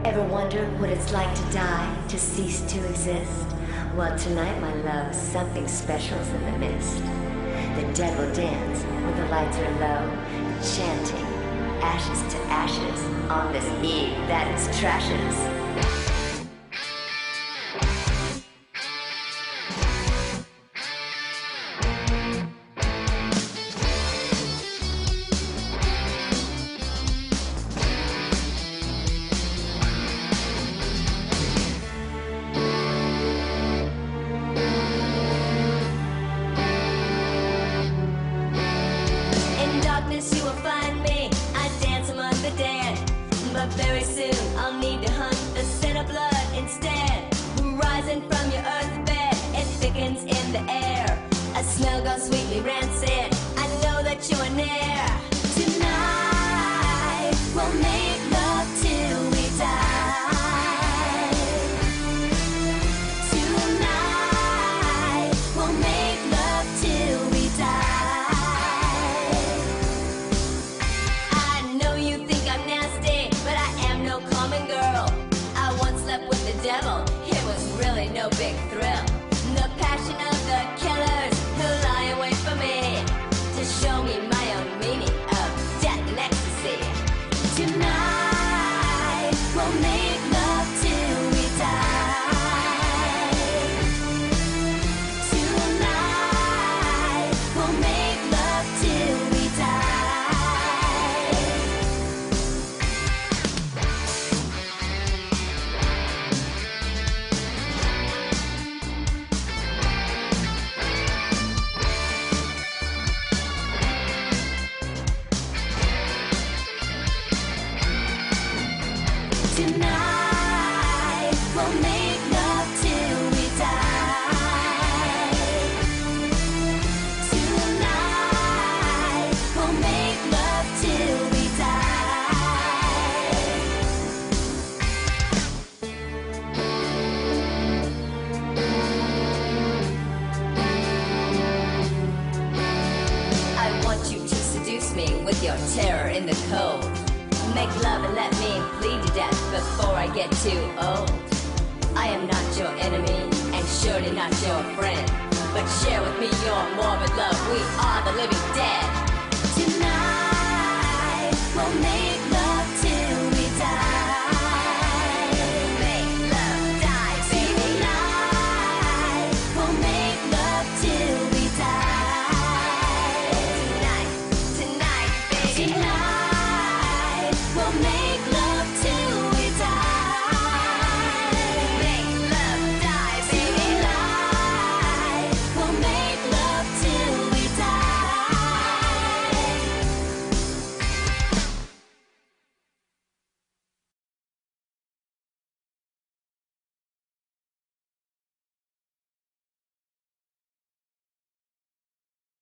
Ever wonder what it's like to die, to cease to exist? Well, tonight, my love, something special's in the mist. The dead will dance when the lights are low, chanting ashes to ashes on this eve that is trashes. You will find me, I dance among the dead. But very soon I'll need to hunt the scent of blood instead. Rising from your earth bed, it thickens in the air. A smell goes sweetly rancid, I know that you are near. Tonight we'll make love till we die. Tonight we'll make love till we die. Devil, it was really no big thrill. The passion of the killers who lie await for me to show me my own meaning of death and ecstasy. Tonight we'll make love till we die. Tonight we'll make love till we die. Tonight we'll make love till we die. Tonight we'll make love till we die. I want you to seduce me with your terror in the cold. Make love and let me bleed to death before I get too old. I am not your enemy, and surely not your friend, but share with me your morbid love, we are the living dead.